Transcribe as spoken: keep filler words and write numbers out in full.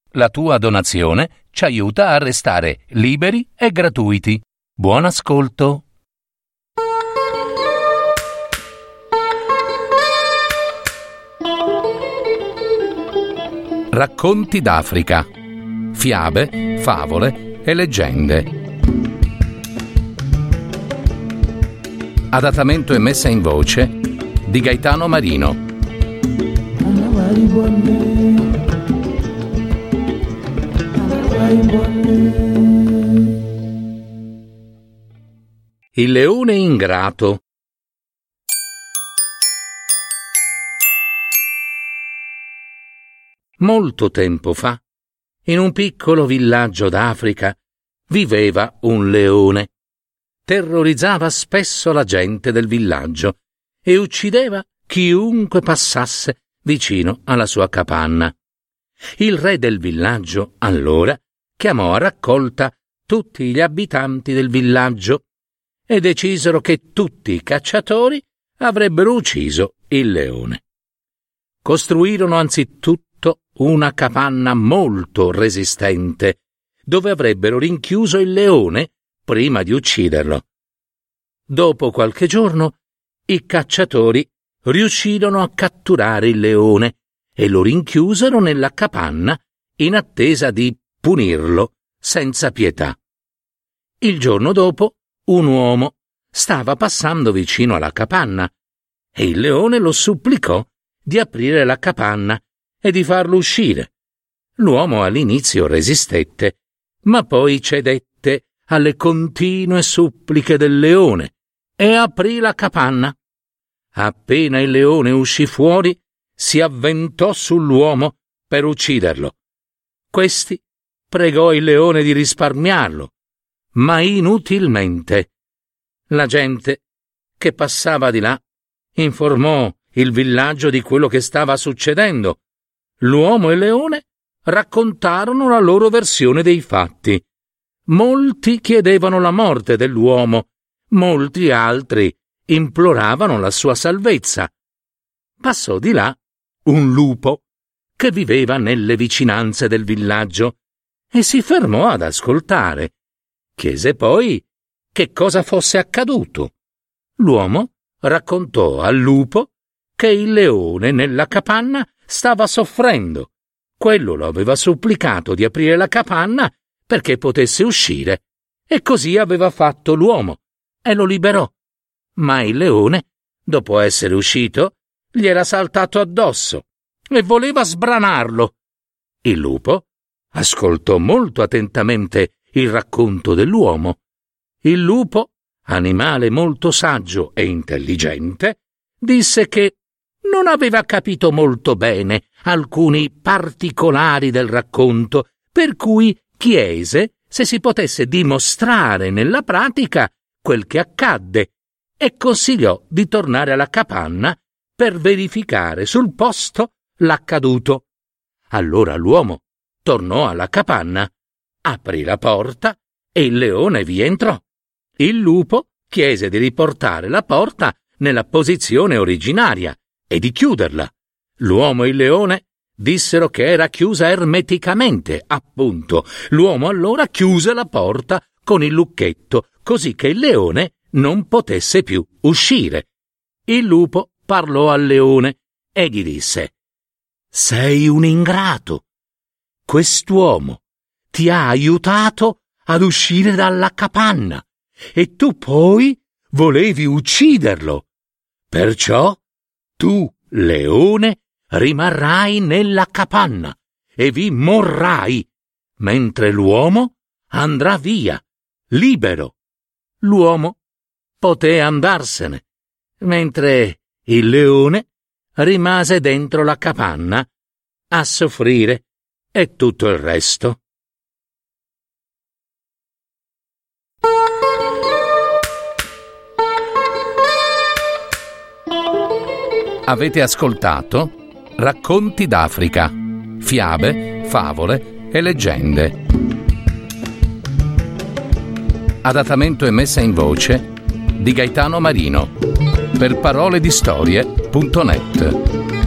La tua donazione ci aiuta a restare liberi e gratuiti. Buon ascolto! Racconti d'Africa. Fiabe, favole e leggende. Adattamento e messa in voce di Gaetano Marino. Il leone ingrato. Molto tempo fa, in un piccolo villaggio d'Africa, viveva un leone. Terrorizzava spesso la gente del villaggio e uccideva chiunque passasse vicino alla sua capanna. Il re del villaggio, allora, chiamò a raccolta tutti gli abitanti del villaggio e decisero che tutti i cacciatori avrebbero ucciso il leone. Costruirono anzitutto una capanna molto resistente, dove avrebbero rinchiuso il leone prima di ucciderlo. Dopo qualche giorno, i cacciatori riuscirono a catturare il leone e lo rinchiusero nella capanna in attesa di punirlo senza pietà. Il giorno dopo, un uomo stava passando vicino alla capanna e il leone lo supplicò di aprire la capanna e di farlo uscire. L'uomo all'inizio resistette, ma poi cedette alle continue suppliche del leone e aprì la capanna. Appena il leone uscì fuori, si avventò sull'uomo per ucciderlo. Questi pregò il leone di risparmiarlo, ma inutilmente. La gente che passava di là informò il villaggio di quello che stava succedendo. L'uomo e il leone raccontarono la loro versione dei fatti. Molti chiedevano la morte dell'uomo, molti altri imploravano la sua salvezza. Passò di là un lupo che viveva nelle vicinanze del villaggio e si fermò ad ascoltare. Chiese poi che cosa fosse accaduto. L'uomo raccontò al lupo che il leone nella capanna stava soffrendo. Quello lo aveva supplicato di aprire la capanna perché potesse uscire, e così aveva fatto l'uomo e lo liberò. Ma il leone, dopo essere uscito, gli era saltato addosso e voleva sbranarlo. Il lupo ascoltò molto attentamente il racconto dell'uomo. Il lupo, animale molto saggio e intelligente, disse che non aveva capito molto bene alcuni particolari del racconto, per cui chiese se si potesse dimostrare nella pratica quel che accadde e consigliò di tornare alla capanna per verificare sul posto l'accaduto. Allora l'uomo tornò alla capanna, aprì la porta e il leone vi entrò. Il lupo chiese di riportare la porta nella posizione originaria e di chiuderla. L'uomo e il leone dissero che era chiusa ermeticamente, appunto. L'uomo allora chiuse la porta con il lucchetto, così che il leone non potesse più uscire. Il lupo parlò al leone e gli disse: «Sei un ingrato. Quest'uomo ti ha aiutato ad uscire dalla capanna e tu poi volevi ucciderlo. Perciò tu, leone, rimarrai nella capanna e vi morrai, mentre l'uomo andrà via, libero». L'uomo poté andarsene, mentre il leone rimase dentro la capanna a soffrire e tutto il resto. Avete ascoltato Racconti d'Africa, fiabe, favole e leggende. Adattamento e messa in voce di Gaetano Marino per paroledistorie punto net.